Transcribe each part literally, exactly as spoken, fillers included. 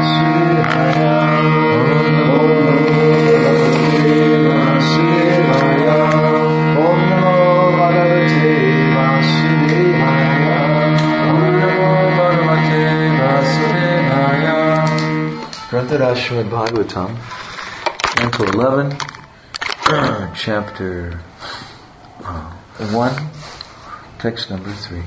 Srimad Bhagavatam, Canto eleven, Chapter uh, one, Text number three.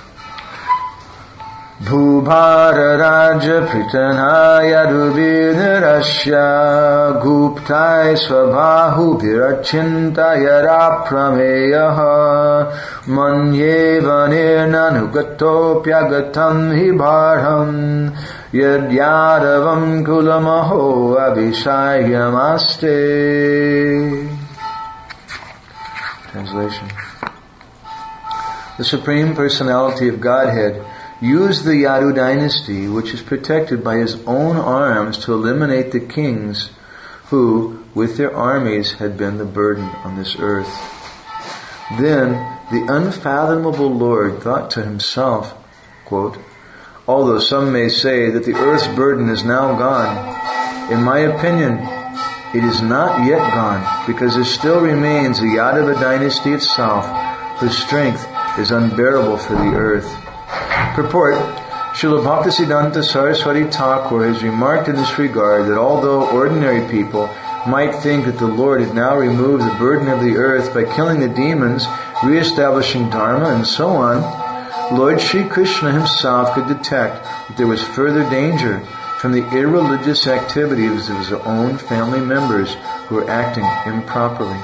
Bhubhara Raja Pritana Yaduvidarasya Guptai Svabhahu Virachintayara Prameyaha Manyevanirna Nugatopyagatam Hibharham Yad Yadavam Kulamaho Abhishayamaste. Translation. The Supreme Personality of Godhead used the Yadu dynasty, which is protected by his own arms, to eliminate the kings who, with their armies, had been the burden on this earth. Then the unfathomable Lord thought to himself, quote, although some may say that the earth's burden is now gone, in my opinion, it is not yet gone, because there still remains the Yadava dynasty itself, whose strength is unbearable for the earth. Purport: Srila Bhaktisiddhanta Saraswati Thakur has remarked in this regard that although ordinary people might think that the Lord had now removed the burden of the earth by killing the demons, re-establishing Dharma, and so on, Lord Sri Krishna himself could detect that there was further danger from the irreligious activities of his own family members who were acting improperly.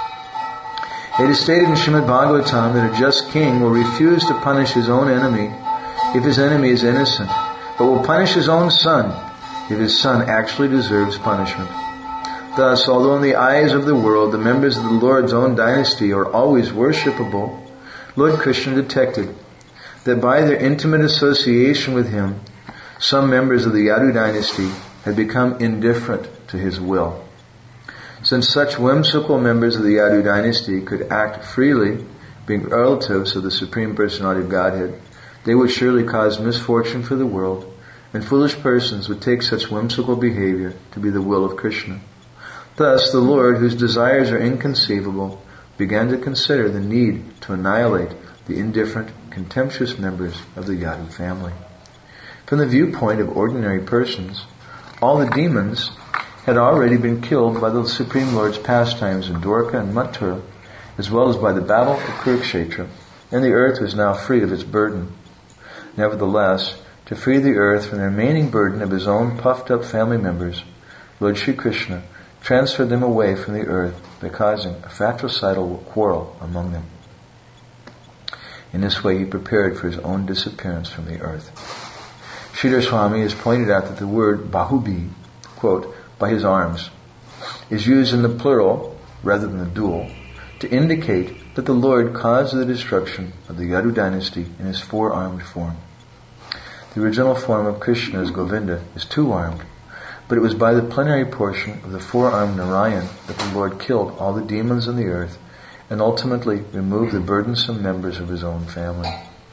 It is stated in Srimad Bhagavatam that a just king will refuse to punish his own enemy if his enemy is innocent, but will punish his own son if his son actually deserves punishment. Thus, although in the eyes of the world the members of the Lord's own dynasty are always worshipable, Lord Krishna detected that by their intimate association with him, some members of the Yadu dynasty had become indifferent to his will. Since such whimsical members of the Yadu dynasty could act freely, being relatives of the Supreme Personality of Godhead, they would surely cause misfortune for the world, and foolish persons would take such whimsical behavior to be the will of Krishna. Thus, the Lord, whose desires are inconceivable, began to consider the need to annihilate the indifferent, contemptuous members of the Yadu family. From the viewpoint of ordinary persons, all the demons had already been killed by the Supreme Lord's pastimes in Dwarka and Mathura, as well as by the battle of Kurukshetra, and the earth was now free of its burden. Nevertheless, to free the earth from the remaining burden of his own puffed-up family members, Lord Sri Krishna transferred them away from the earth by causing a fratricidal quarrel among them. In this way, he prepared for his own disappearance from the earth. Sridhar Swami has pointed out that the word Bahubi, quote, by his arms, is used in the plural rather than the dual to indicate that the Lord caused the destruction of the Yadu dynasty in his four-armed form. The original form of Krishna as Govinda is two-armed, but it was by the plenary portion of the four-armed Narayan that the Lord killed all the demons on the earth and ultimately removed the burdensome members of his own family.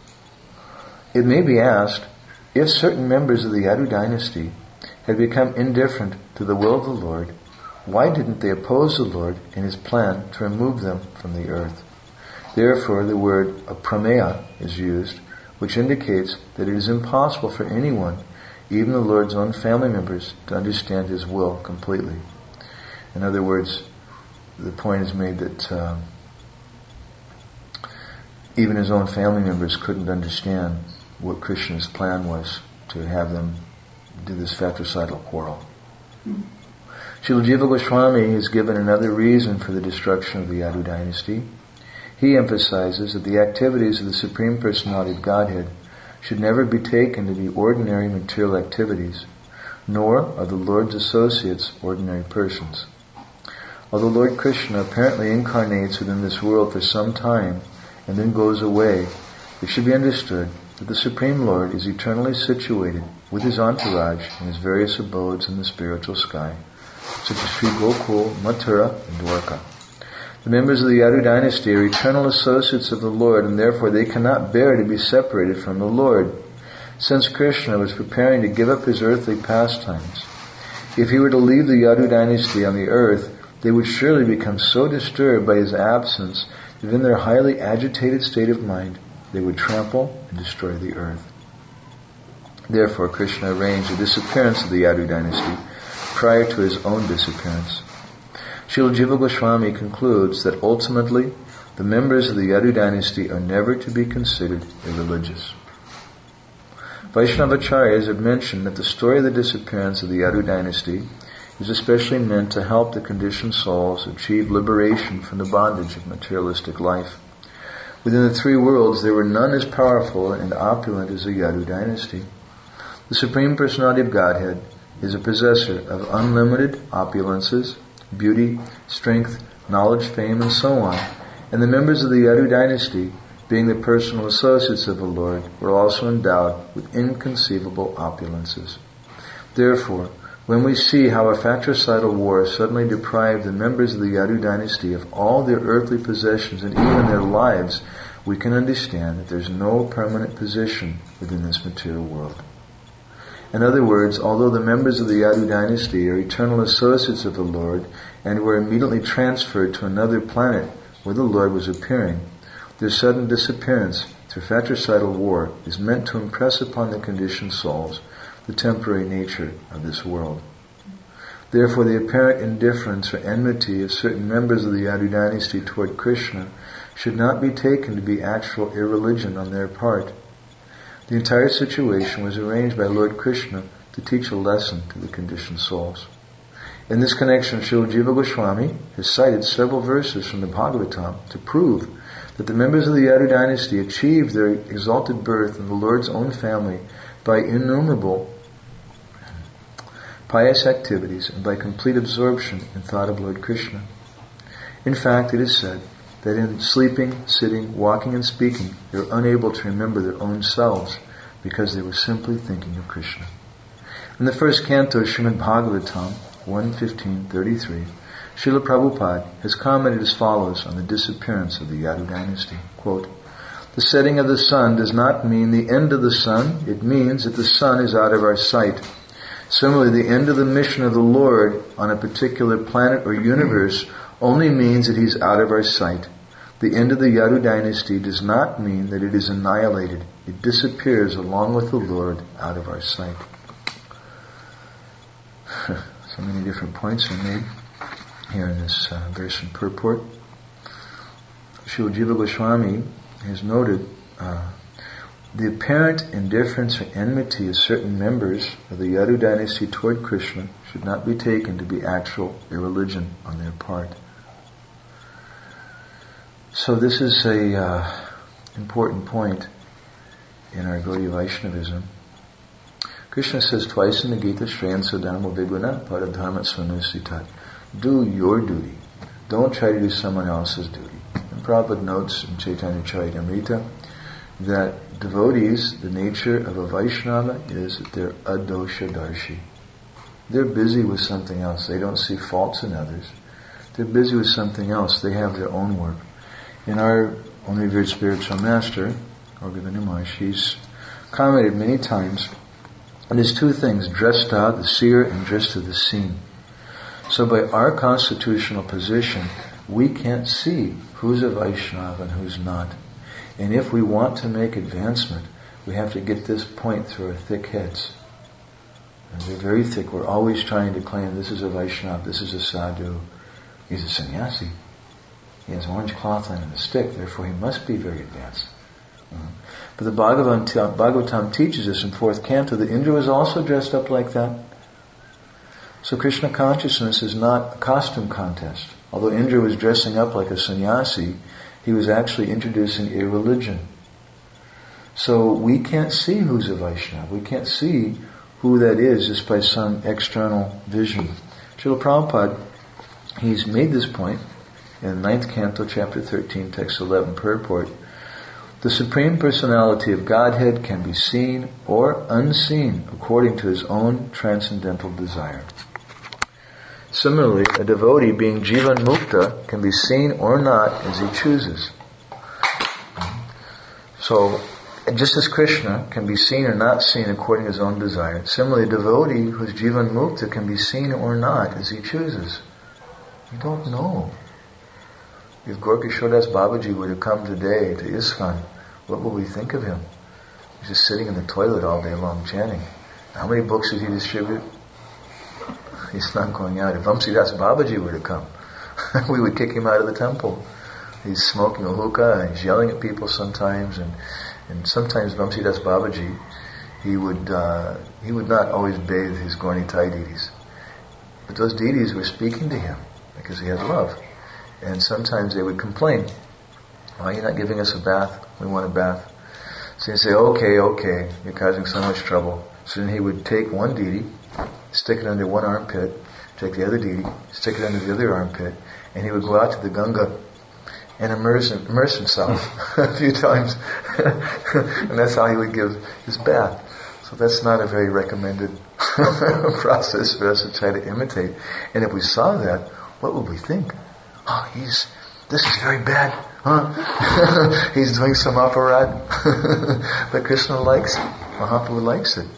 It may be asked, if certain members of the Yadu dynasty had become indifferent to the will of the Lord, why didn't they oppose the Lord in his plan to remove them from the earth? Therefore, the word aprameya is used, which indicates that it is impossible for anyone, even the Lord's own family members, to understand his will completely. In other words, the point is made that uh, even his own family members couldn't understand what Krishna's plan was to have them do this fratricidal quarrel. Srila Jiva Goswami has given another reason for the destruction of the Yadu dynasty. He emphasizes that the activities of the Supreme Personality of Godhead should never be taken to be ordinary material activities, nor are the Lord's associates ordinary persons. Although Lord Krishna apparently incarnates within this world for some time and then goes away, it should be understood that the Supreme Lord is eternally situated with his entourage in his various abodes in the spiritual sky, such as Sri Gokul, Mathura, and Dwarka. The members of the Yadu dynasty are eternal associates of the Lord, and therefore they cannot bear to be separated from the Lord. since Krishna was preparing to give up his earthly pastimes. If he were to leave the Yadu dynasty on the earth, they would surely become so disturbed by his absence that in their highly agitated state of mind, they would trample and destroy the earth. Therefore, Krishna arranged the disappearance of the Yadu dynasty prior to his own disappearance. Srila Jiva Goswami concludes that ultimately, the members of the Yadu dynasty are never to be considered irreligious. Vaishnavacharyas have mentioned that the story of the disappearance of the Yadu dynasty is especially meant to help the conditioned souls achieve liberation from the bondage of materialistic life. Within the three worlds, there were none as powerful and opulent as the Yadu dynasty. The Supreme Personality of Godhead is a possessor of unlimited opulences, beauty, strength, knowledge, fame, and so on, and the members of the Yadu dynasty, being the personal associates of the Lord, were also endowed with inconceivable opulences. Therefore, when we see how a fratricidal war suddenly deprived the members of the Yadu dynasty of all their earthly possessions and even their lives, we can understand that there is no permanent position within this material world. In other words, although the members of the Yadu dynasty are eternal associates of the Lord and were immediately transferred to another planet where the Lord was appearing, their sudden disappearance through fratricidal war is meant to impress upon the conditioned souls the temporary nature of this world. Therefore, the apparent indifference or enmity of certain members of the Yadu dynasty toward Krishna should not be taken to be actual irreligion on their part. The entire situation was arranged by Lord Krishna to teach a lesson to the conditioned souls. In this connection, Srila Jiva Goswami has cited several verses from the Bhagavatam to prove that the members of the Yadu dynasty achieved their exalted birth in the Lord's own family by innumerable pious activities and by complete absorption in thought of Lord Krishna. In fact, it is said that in sleeping, sitting, walking, and speaking, they were unable to remember their own selves because they were simply thinking of Krishna. In the first canto of Srimad Bhagavatam, one fifteen thirty-three, Srila Prabhupada has commented as follows on the disappearance of the Yadu dynasty. Quote, "The setting of the sun does not mean the end of the sun. It means that the sun is out of our sight. Similarly, the end of the mission of the Lord on a particular planet or universe only means that He's out of our sight. The end of the Yadu dynasty does not mean that it is annihilated. It disappears along with the Lord out of our sight." So many different points are made here in this uh, verse and purport. Srila Jiva Goswami has noted uh, the apparent indifference or enmity of certain members of the Yadu dynasty toward Krishna should not be taken to be actual irreligion on their part. So this is a uh, important point in our Gaudiya Vaishnavism. Krishna says twice in the Gita, Shreyan Sadharma Viguna Paradharma Svanusitat. Do your duty. Don't try to do someone else's duty. And Prabhupada notes in Chaitanya Charitamrita that devotees, the nature of a Vaishnava is that they're adosha darshi. They're busy with something else. They don't see faults in others. They're busy with something else. They have their own work. In our own revered spiritual master, Govinda Maharaj, he's commented many times, and there's two things, dresta, the seer, and dresta, the seen. So by our constitutional position, we can't see who's a Vaishnava and who's not. And if we want to make advancement, we have to get this point through our thick heads. And they're very thick. We're always trying to claim this is a Vaishnava, this is a sadhu, he's a sannyasi. He has orange cloth on and a stick, therefore he must be very advanced. Mm-hmm. But the Bhagavatam, Bhagavatam teaches us in fourth canto that Indra was also dressed up like that. So Krishna consciousness is not a costume contest. Although Indra was dressing up like a sannyasi, he was actually introducing a religion. So we can't see who's a Vaishnava. We can't see who that is just by some external vision. Srila Prabhupada, he's made this point in the ninth canto, chapter thirteen, text eleven, purport. The Supreme Personality of Godhead can be seen or unseen according to His own transcendental desire. Similarly, a devotee being Jivan Mukta can be seen or not as he chooses. So, And just as Krishna can be seen or not seen according to his own desire, similarly a devotee who's Jivan Mukta can be seen or not as he chooses. You don't know. If Gorkishodas Babaji were to come today to ISKCON, what would we think of him? He's just sitting in the toilet all day long chanting. How many books did he distribute? He's not going out. If Vamsidas Babaji were to come, we would kick him out of the temple. He's smoking a hookah and he's yelling at people sometimes, and, and sometimes Vamsidas Babaji, he would uh, he would not always bathe his Gauranitai deities. But those deities were speaking to him because he had love. And sometimes they would complain, why are you not giving us a bath? We want a bath. So he'd say, okay, okay, you're causing so much trouble. So then he would take one deity, stick it under one armpit, take the other deity, stick it under the other armpit, and he would go out to the Ganga and immerse, immerse himself a few times. And that's how he would give his bath. So that's not a very recommended process for us to try to imitate. And if we saw that, what would we think? Oh, he's, this is very bad, huh? He's doing some aparad. But Krishna likes it. Mahaprabhu likes it.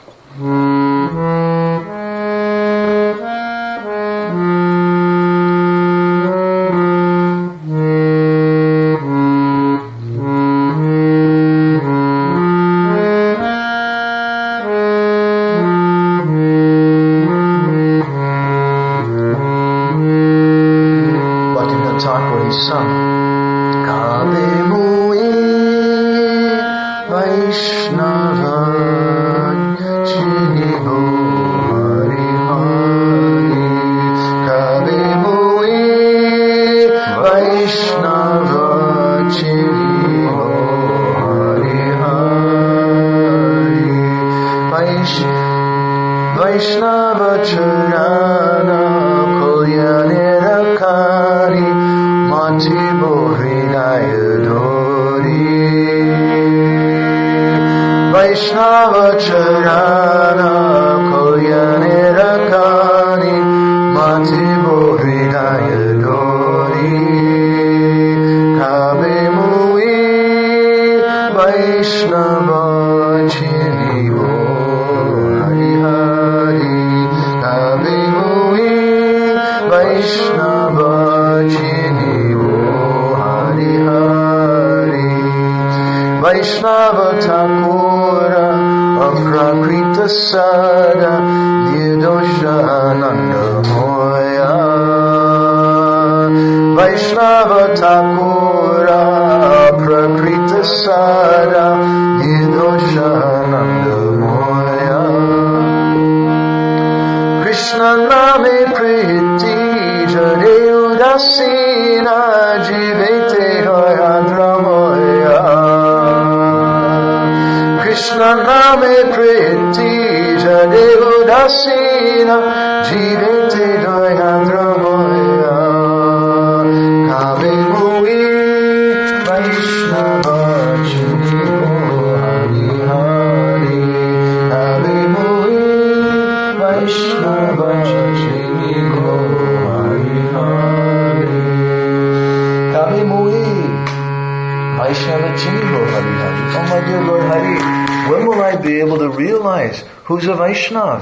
Who's a Vaishnav?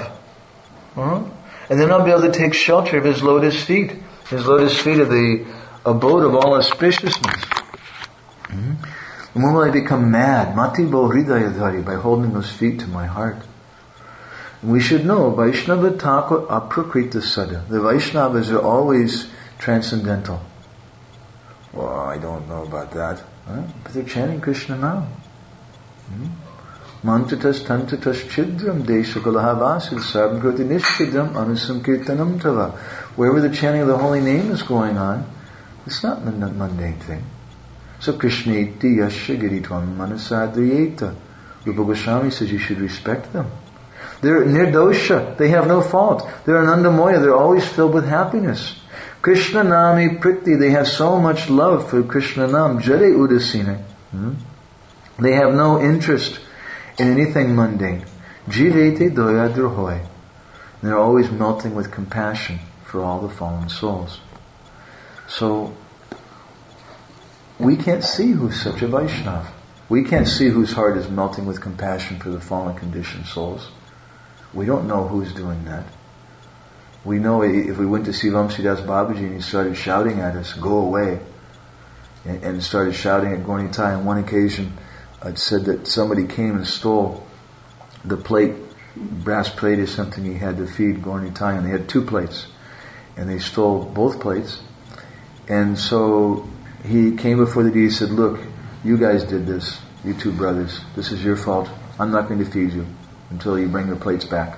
Huh? And then I'll be able to take shelter of his lotus feet. His lotus feet are the abode of all auspiciousness. Hmm? And when will I become mad? Mati bo hridayadhari, by holding those feet to my heart. And we should know, Vaishnava Thakur aprakrita sada. The Vaishnavas are always transcendental. Well, I don't know about that. Huh? But they're chanting Krishna now. Hmm? Mantatas tantatas chidram deshakalahavasad sarvamkriti nishchidram anusamkirtanam tava. Wherever the chanting of the holy name is going on, it's not a mundane thing. So Krishneti yasya giritvam manasadriyeta. Rupa Goswami says you should respect them. They're nirdosha. They have no fault. They're anandamoya. They're always filled with happiness. Krishna nami priti. They have so much love for Krishna nam. Jare udasine. Hmm? They have no interest in anything mundane. Jivete doyadruhoy. They're always melting with compassion for all the fallen souls. So, we can't see who's such a Vaishnava. We can't see whose heart is melting with compassion for the fallen conditioned souls. We don't know who's doing that. We know if we went to see Vamsidas Babaji and he started shouting at us, go away, and, and started shouting at Gaura Nitai. On one occasion, I'd said that somebody came and stole the plate, brass plate or something he had to feed Gaura Nitai, and they had two plates. And they stole both plates. And so he came before the deity and said, look, you guys did this, you two brothers. This is your fault. I'm not going to feed you until you bring the plates back.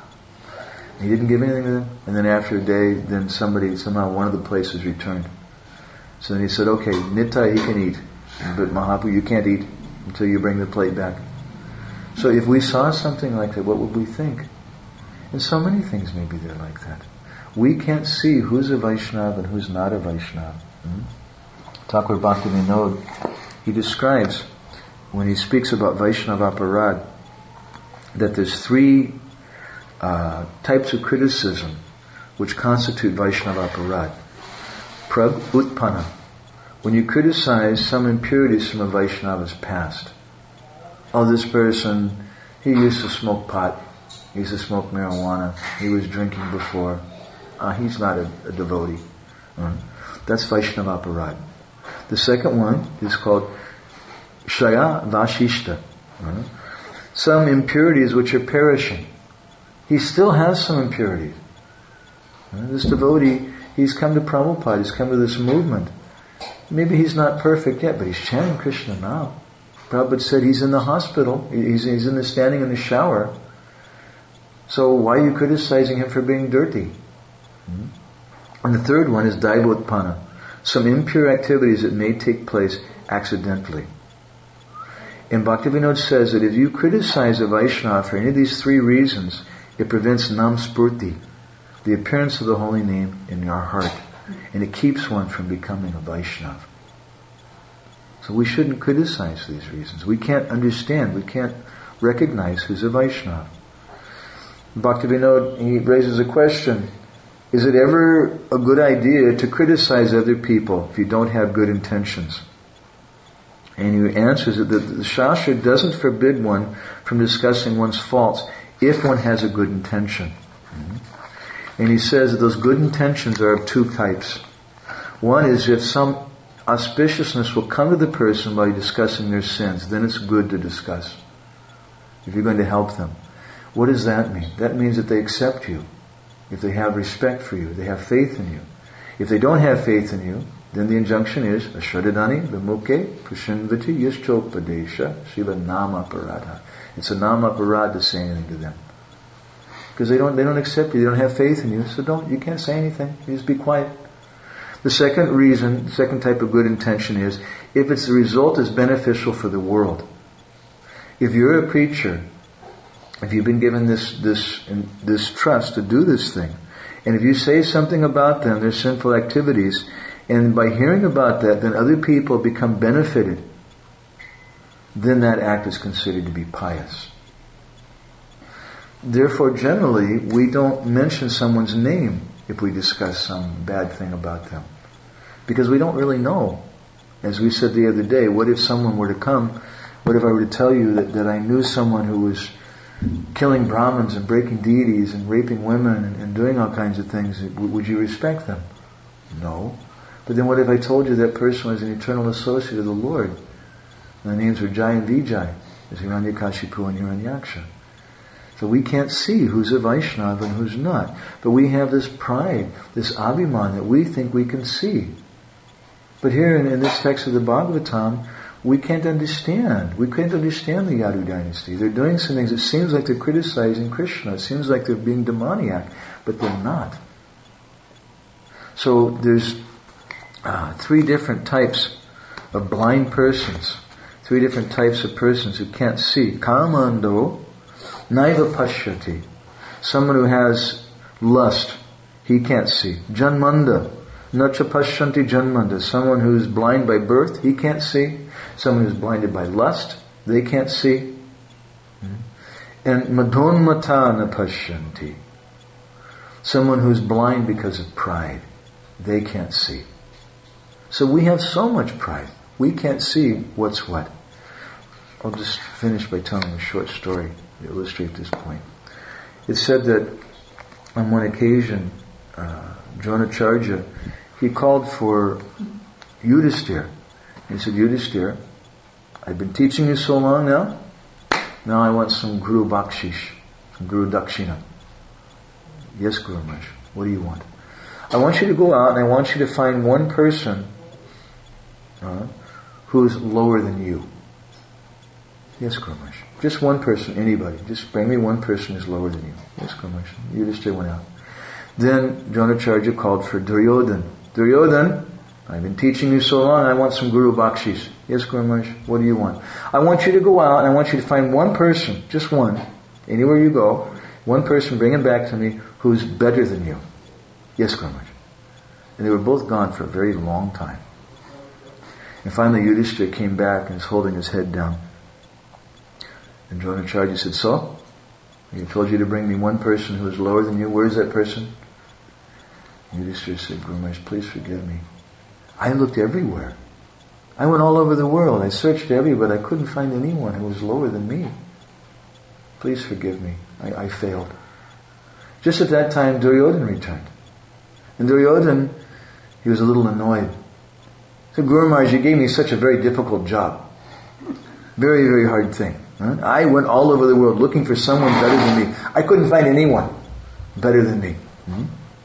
He didn't give anything to them. And then after a day, then somebody, somehow one of the plates was returned. So then he said, okay, Nitai, he can eat. But Mahaprabhu, you can't eat until you bring the plate back. So if we saw something like that, what would we think? And so many things may be there like that. We can't see who's a Vaishnava and who's not a Vaishnava. Hmm? Thakur Bhaktivinoda, he describes, when he speaks about Vaishnava Aparad, that there's three uh, types of criticism which constitute Vaishnava Aparad. Prab Utpana, when you criticize some impurities from a Vaishnava's past. Oh, this person, he used to smoke pot, he used to smoke marijuana, he was drinking before. Uh, he's not a, a devotee. Uh, that's Vaishnava Aparad. The second one is called Shaya Vashishta. Uh, some impurities which are perishing. He still has some impurities. Uh, this devotee, he's come to Prabhupada, he's come to this movement. Maybe he's not perfect yet, but he's chanting Krishna now. Prabhupada said he's in the hospital, he's, he's in the standing in the shower. So why are you criticizing him for being dirty? Hmm? And the third one is Daibhotpana, some impure activities that may take place accidentally. And Bhaktivinoda says that if you criticize a Vaishnava for any of these three reasons, it prevents Nam Spurti, the appearance of the holy name in your heart, and it keeps one from becoming a Vaishnava. So we shouldn't criticize these reasons. We can't understand, we can't recognize who's a Vaishnava. Bhaktivinoda, he raises a question, is it ever a good idea to criticize other people if you don't have good intentions? And he answers that the Shastra doesn't forbid one from discussing one's faults if one has a good intention. Mm-hmm. And he says that those good intentions are of two types. One is if some auspiciousness will come to the person by discussing their sins, then it's good to discuss. If you're going to help them. What does that mean? That means that they accept you. If they have respect for you, they have faith in you. If they don't have faith in you, then the injunction is Ashwadadani Vimukhe Prashinvati Yashchopadesha Shiva Nama Parada. It's a Nama Parada to say anything to them. Because they don't they don't accept you, they don't have faith in you, so don't you can't say anything. You just be quiet. The second reason, the second type of good intention is if it's the result is beneficial for the world. If you're a preacher, if you've been given this this this trust to do this thing, and if you say something about them, their sinful activities, and by hearing about that, then other people become benefited, then that act is considered to be pious. Therefore, generally, we don't mention someone's name if we discuss some bad thing about them. Because we don't really know. As we said the other day, what if someone were to come, what if I were to tell you that, that I knew someone who was killing Brahmins and breaking deities and raping women and, and doing all kinds of things, would you respect them? No. But then what if I told you that person was an eternal associate of the Lord? And the names were Jai and Vijay, as Hiranyakashipu and Hiranyaksha. So we can't see who's a Vaishnava and who's not. But we have this pride, this abhiman that we think we can see. But here in, in this text of the Bhagavatam, we can't understand. We can't understand the Yadu dynasty. They're doing some things. It seems like they're criticizing Krishna. It seems like they're being demoniac. But they're not. So there's uh, three different types of blind persons. Three different types of persons who can't see. Kamando Naiva Pashyati. Someone who has lust, he can't see. Janmanda. Nacha Pashyanti Janmanda. Someone who's blind by birth, he can't see. Someone who's blinded by lust, they can't see. And Madonmata na Pashyanti. Someone who's blind because of pride, they can't see. So we have so much pride, we can't see what's what. I'll just finish by telling a short story to illustrate this point. It's said that on one occasion, uh, Dronacharya, he called for Yudhisthira. He said, Yudhisthira, I've been teaching you so long now, now I want some Guru Bakshish, some Guru Dakshina. Yes, Guru Maharaj, what do you want? I want you to go out and I want you to find one person uh, who's lower than you. Yes, Guru Maharaj. Just one person, anybody. Just bring me one person who's lower than you. Yes, Guru Maharaj. Yudhisthira went out. Then Dronacharya called for Duryodhan. Duryodhan, I've been teaching you so long, I want some Guru Bakshish. Yes, Guru Maharaj, what do you want? I want you to go out and I want you to find one person, just one, anywhere you go, one person, bring him back to me, who's better than you. Yes, Guru Maharaj. And they were both gone for a very long time. And finally Yudhisthira came back and was holding his head down. And Dronacharya said, so? I told you to bring me one person who is lower than you. Where is that person? Yudhisthira said, Guru Maharaj, please forgive me. I looked everywhere. I went all over the world. I searched everywhere, but I couldn't find anyone who was lower than me. Please forgive me. I, I failed. Just at that time, Duryodhan returned. And Duryodhan, he was a little annoyed. He said, Guru Maharaj, you gave me such a very difficult job. Very, very hard thing. Huh? I went all over the world looking for someone better than me. I couldn't find anyone better than me. Hmm?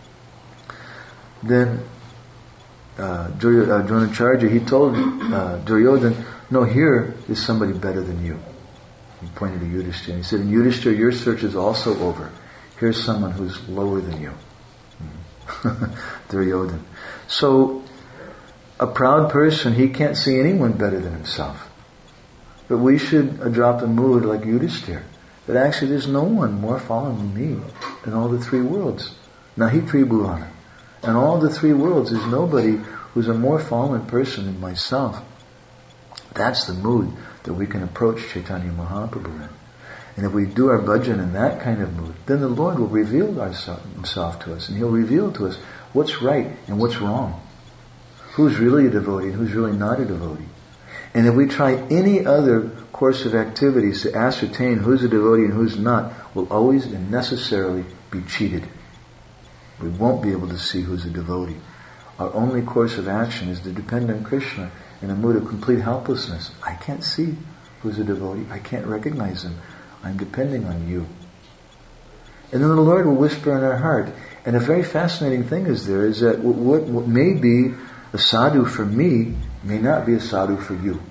Then uh, Dronacharya, he told uh, Duryodhan, no, here is somebody better than you. He pointed to Yudhisthira and he said, in Yudhisthira, your search is also over. Here's someone who's lower than you. Duryodhan. So, a proud person, he can't see anyone better than himself. But we should adopt a mood like Yudhisthira, that actually there's no one more fallen than me in all the three worlds. Nahi Tribhuvana. In all the three worlds, there's nobody who's a more fallen person than myself. That's the mood that we can approach Chaitanya Mahaprabhu in. And if we do our bhajan in that kind of mood, then the Lord will reveal Himself to us, and He'll reveal to us what's right and what's wrong. Who's really a devotee and who's really not a devotee. And if we try any other course of activities to ascertain who's a devotee and who's not, we'll always and necessarily be cheated. We won't be able to see who's a devotee. Our only course of action is to depend on Krishna in a mood of complete helplessness. I can't see who's a devotee. I can't recognize him. I'm depending on you. And then the Lord will whisper in our heart. And a very fascinating thing is there is that what, what may be a sadhu for me may not be a sadhu for you.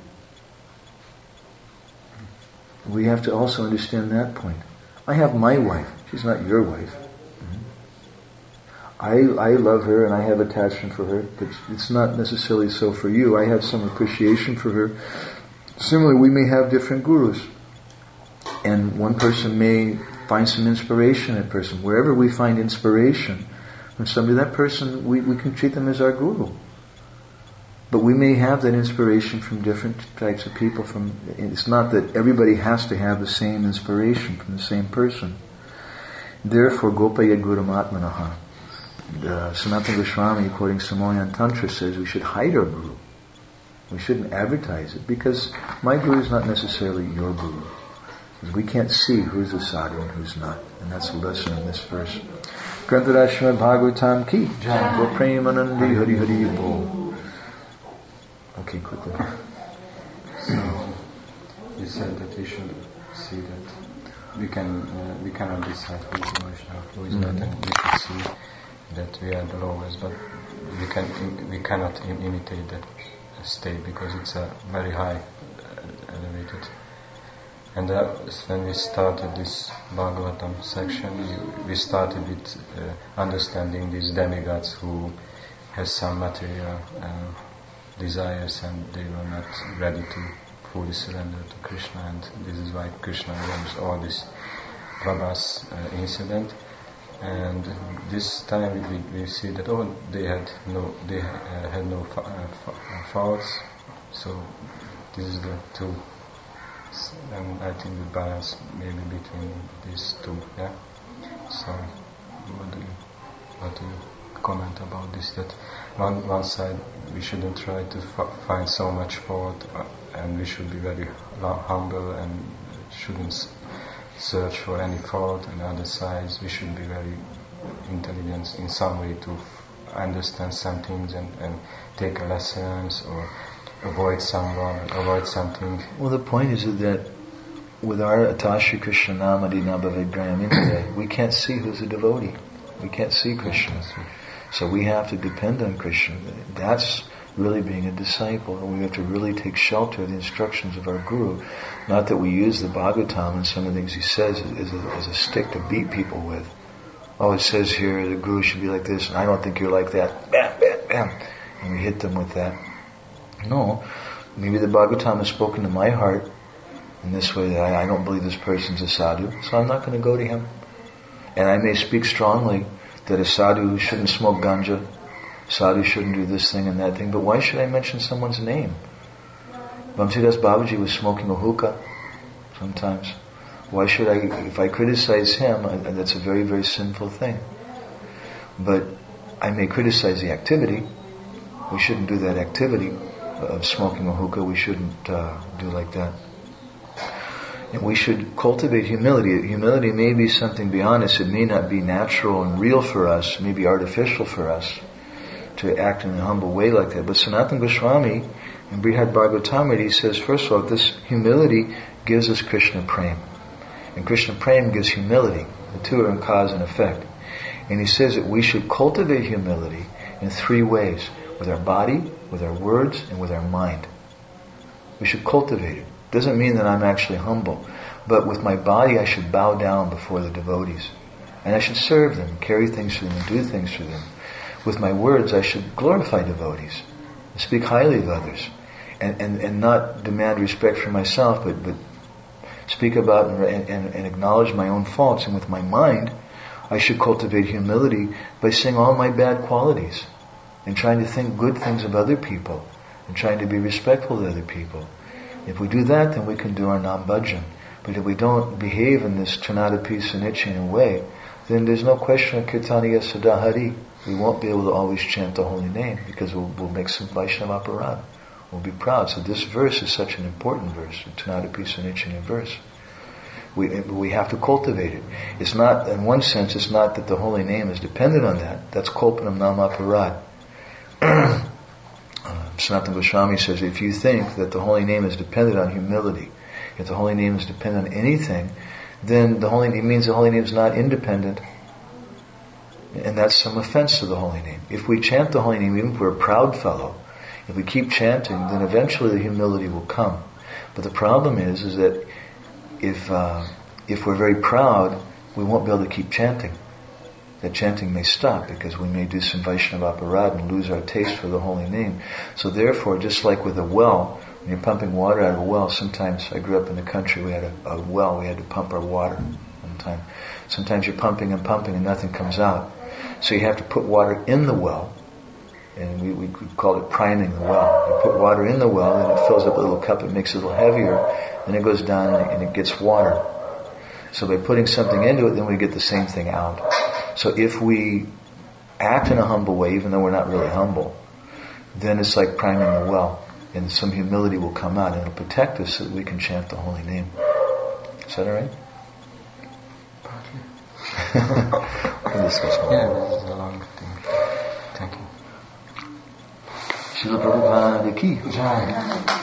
We have to also understand that point. I have my wife. She's not your wife. I, I love her and I have attachment for her, but it's not necessarily so for you. I have some appreciation for her. Similarly, we may have different gurus. And one person may find some inspiration in a person. Wherever we find inspiration from somebody, that person, we, we can treat them as our guru. But we may have that inspiration from different types of people. From It's not that everybody has to have the same inspiration from the same person. Therefore, Gopaya Gurumatmanaha. Uh, Sanatana Goswami, quoting Samoyan Tantra, says we should hide our guru. We shouldn't advertise it, because my guru is not necessarily your guru. Because we can't see who's a sadhu and who's not. And that's a lesson in this verse. Grantarashma Bhagavatam ki jai. Go Premanandi Hari Hari Bol. Okay, quickly. So, you said that we should see that we can uh, we cannot decide who is Vaishnava, who is not, and we should see that we are the lowest, but we can we cannot im- imitate that state because it's a very high, uh, elevated. And uh, when we started this Bhagavatam section, we, we started with uh, understanding these demigods who have some material uh, desires and they were not ready to fully surrender to Krishna, and this is why Krishna arranged all this Prabhas uh, incident. And this time we, we see that oh they had no they uh, had no fa- uh, fa- faults, so this is the two, and I think the balance maybe between these two. Yeah. So what do you what do you comment about this, that one, one side we shouldn't try to f- find so much fault, uh, and we should be very humble and shouldn't s- search for any fault, and the other sides we should be very intelligent in some way to f- understand some things and, and take lessons or avoid someone, avoid something. Well, the point is that with our Atashi Krishna Namadi Nabhavigrayam, we can't see who's a devotee. We can't see Krishna. So we have to depend on Krishna. That's really being a disciple. We have to really take shelter of the instructions of our Guru. Not that we use the Bhagavatam and some of the things he says as a, as a stick to beat people with. Oh, it says here the Guru should be like this, and I don't think you're like that. Bam, bam, bam. And we hit them with that. No, maybe the Bhagavatam has spoken to my heart in this way that I, I don't believe this person's a sadhu, so I'm not going to go to him. And I may speak strongly that a sadhu shouldn't smoke ganja, sadhu shouldn't do this thing and that thing, but why should I mention someone's name? Bhamsidas Babaji was smoking a hookah sometimes. Why should I, if I criticize him, I, that's a very, very sinful thing. But I may criticize the activity. We shouldn't do that activity of smoking a hookah. We shouldn't uh, do like that. And we should cultivate humility. Humility may be something beyond us. It may not be natural and real for us. It may be artificial for us to act in a humble way like that. But Sanatana Goswami in Brihad Bhagavatamrita, he says, first of all, this humility gives us Krishna Prem. And Krishna Prem gives humility. The two are in cause and effect. And he says that we should cultivate humility in three ways. With our body, with our words, and with our mind. We should cultivate it. Doesn't mean that I'm actually humble. But with my body I should bow down before the devotees. And I should serve them, carry things for them, and do things for them. With my words I should glorify devotees, and speak highly of others. And, and, and not demand respect for myself, but, but speak about and, and, and acknowledge my own faults. And with my mind I should cultivate humility by saying all my bad qualities. And trying to think good things of other people. And trying to be respectful to other people. If we do that, then we can do our Nam Bhajan. But if we don't behave in this Trinadapi Sunicchina way, then there's no question of Kirtaniya Sadahari. We won't be able to always chant the holy name, because we'll, we'll make some Vaishnava aparad. We'll be proud. So this verse is such an important verse, the Trinadapi Sunicchina verse. We, we have to cultivate it. It's not, in one sense, it's not that the holy name is dependent on that. That's Kolpanam Nama Aparad. Uh, Sanatana Goswami says, if you think that the holy name is dependent on humility, if the holy name is dependent on anything, then the holy it means the holy name is not independent, and that's some offense to the holy name. If we chant the holy name, even if we're a proud fellow, if we keep chanting, then eventually the humility will come. But the problem is, is that if uh, if we're very proud, we won't be able to keep chanting. That chanting may stop because we may do some Vaishnava aparad and lose our taste for the holy name. So therefore, just like with a well, when you're pumping water out of a well, sometimes, I grew up in the country, we had a, a well, we had to pump our water one time. Sometimes you're pumping and pumping and nothing comes out. So you have to put water in the well, and we, we call it priming the well. You put water in the well, and it fills up a little cup, it makes it a little heavier, then it goes down and it, and it gets water. So by putting something into it, then we get the same thing out. So if we act in a humble way, even though we're not really humble, then it's like priming the well, and some humility will come out, and it'll protect us so that we can chant the holy name. Is that alright? We can discuss more. Yeah, this is a long thing. Thank you. Srila Prabhupada ki Jai.